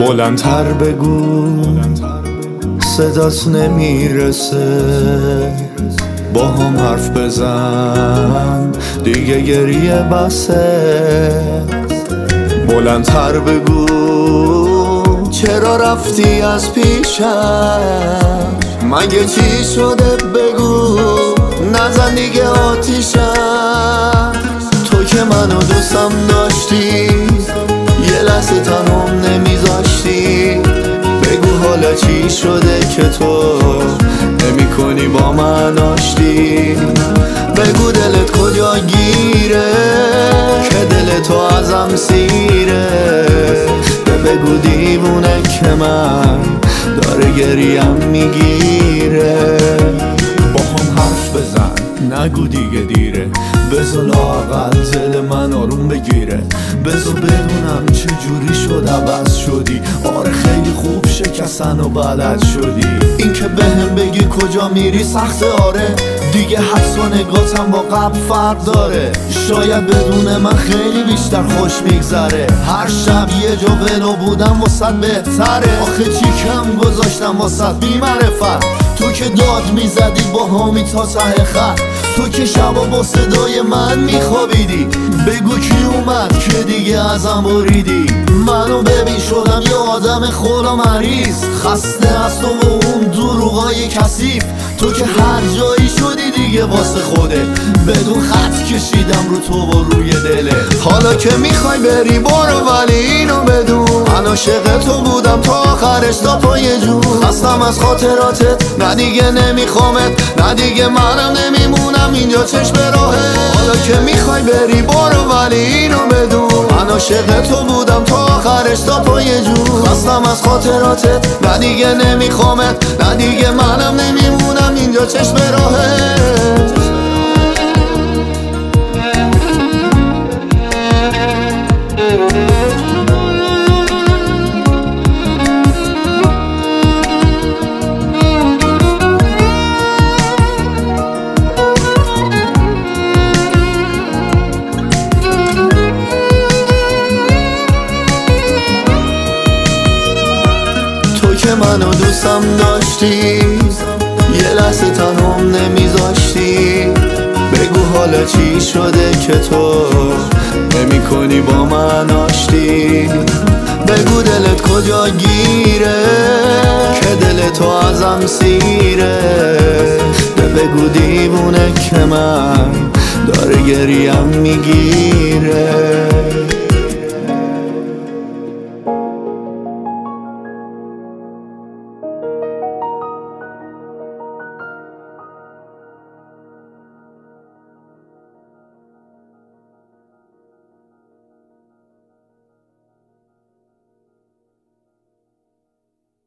بلندتر بگو صدات نمیرسه، با هم حرف بزن دیگه گریه بسه. بلندتر بگو چرا رفتی از پیشم، مگه چی شده بگو، نزن دیگه آتیشم. تو که منو دوستم داشتی، یه لحظه تنهام نمیذاشتی. بگو حالا چی شده که تو نمی کنی با من آشتی. بگو دلت کجا گیره که دل تو ازم سیره. بگو دیوونه که من داره گریم میگیره. با هم حرف بزن نگو دیگه دیره، بذار لااقل دل من آروم بگیره. بذار بدونم چه جوری شد عوض شدی. آره خیلی خوب شکستن و بلد شدی. این که بهم بگی کجا میری سخته، آره دیگه حس و نگاتم با قبل فرق داره. شاید بدون من خیلی بیشتر خوش میگذره. هر شب یه جا ولو بودم واسه بهتره. آخه چی کم گذاشتم واسه بی معرفت. تو که داد میزدی با هامی تا ته خط. تو که شبا با صدای من میخوابیدی. بگو کی اومد که دیگه ازم بریدی. منو ببین شدم یه آدم خولا مریض، خسته از تو و اون دروغای کثیف. تو که هر جایی شدی دیگه واسه خوده، بدون خط کشیدم رو تو و روی دله. حالا که میخوای بری برو، ولی اینو بدون من عاشق تو بودم تا آخرش تا پای جون. خستم از خاطراتت، نه دیگه نمیخوامت، نه دیگه منم نمیمونم اینجا چشم راهه. حالا که میخوای بری برو، ولی اینو بدون من عاشق تو بودم تا آخرش تا پای جون. خستم از خاطراتت، نه دیگه نمیخوامت، نه دیگه منم نمیمونم اینجا چشم راهه. که منو دوستم داشتی، یه لحظه تنهام نمیذاشتی. بگو حالا چی شده که تو نمی کنی با من آشتی. بگو دلت کجا گیره که دل تو ازم سیره. بگو دیوونه که من داره گریم میگیره.